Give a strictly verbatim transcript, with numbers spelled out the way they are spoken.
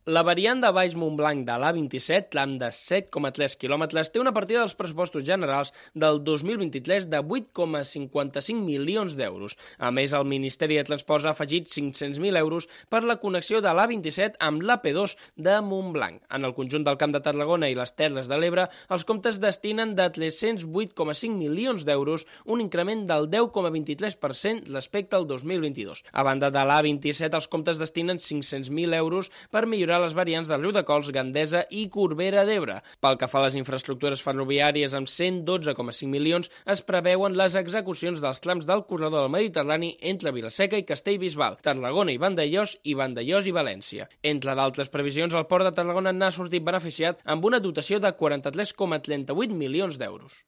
La variant de Valls-Montblanc de l'A vint-i-set, tram de set coma tres quilòmetres, té una partida dels pressupostos generals del dos mil vint-i-tres de vuit coma cinquanta-cinc milions d'euros. A més, el Ministeri de Transports ha afegit cinc-cents mil euros per la connexió de l'A vint-i-set amb l'A P dos de Montblanc. En el conjunt del Camp de Tarragona i les Terres de l'Ebre, els comptes destinen de tres-cents vuit coma cinc milions d'euros, un increment del deu coma vint-i-tres per cent respecte al dos mil vint-i-dos. A banda de l'A vint-i-set, els comptes destinen cinc-cents mil euros per millorar les variants de Riudecols, Gandesa i Corbera d'Ebre. Pel que fa a les infraestructures ferroviàries, amb cent dotze coma cinc milions, es preveuen les execucions dels trams del corredor del Mediterrani entre Vila-seca i Castellbisbal, Tarragona i Vandellòs i Vandellòs i València. Entre d'altres previsions, el Port de Tarragona n'ha sortit beneficiat amb una dotació de quaranta-tres coma trenta-vuit milions d'euros.